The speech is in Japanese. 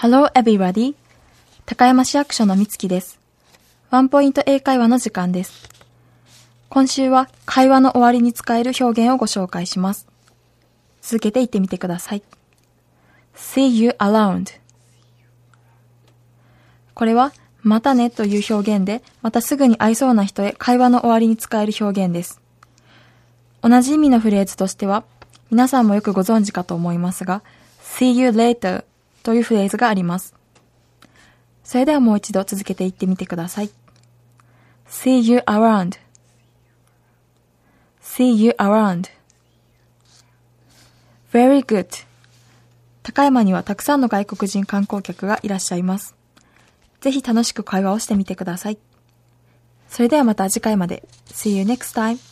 Hello everybody! 高山市役所のみつきです。ワンポイント英会話の時間です。今週は会話の終わりに使える表現をご紹介します。続けて言ってみてください。See you around。これはまたねという表現で、またすぐに会いそうな人へ会話の終わりに使える表現です。同じ意味のフレーズとしては、皆さんもよくご存知かと思いますが、See you later というフレーズがあります。それではもう一度続けて言ってみてください。See you around. See you around. Very good. 高山にはたくさんの外国人観光客がいらっしゃいます。ぜひ楽しく会話をしてみてください。それではまた次回まで。See you next time.